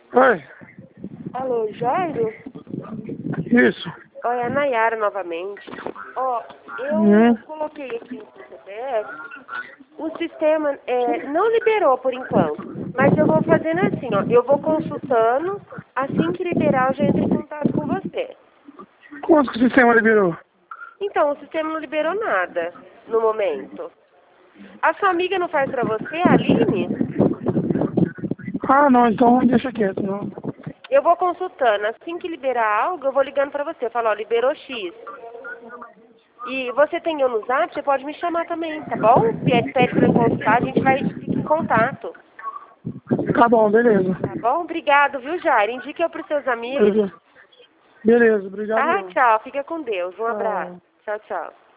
Oi, Alô, Jairo? isso. Oi, é a Nayara novamente. Ó, eu coloquei aqui no CPF, o sistema não liberou por enquanto, mas eu vou fazendo assim, ó, eu vou consultando, assim que liberar eu já entro em contato com você. Quanto que o sistema liberou? Então, o sistema não liberou nada no momento. A sua amiga não faz pra você, a Aline? Ah, não, então deixa quieto, não. Eu vou consultando, assim que liberar algo, eu vou ligando pra você. Eu falo, ó, liberou X. E você tem eu no Zap, você pode me chamar também, tá bom? Pede pra eu consultar, a gente vai ficar em contato. Tá bom, beleza. Tá bom? Obrigado, viu, Jair? Indique eu pros seus amigos. Beleza, obrigado Tá? eu. Tchau. Fica com Deus. Um abraço. Tchau. Tchau, tchau.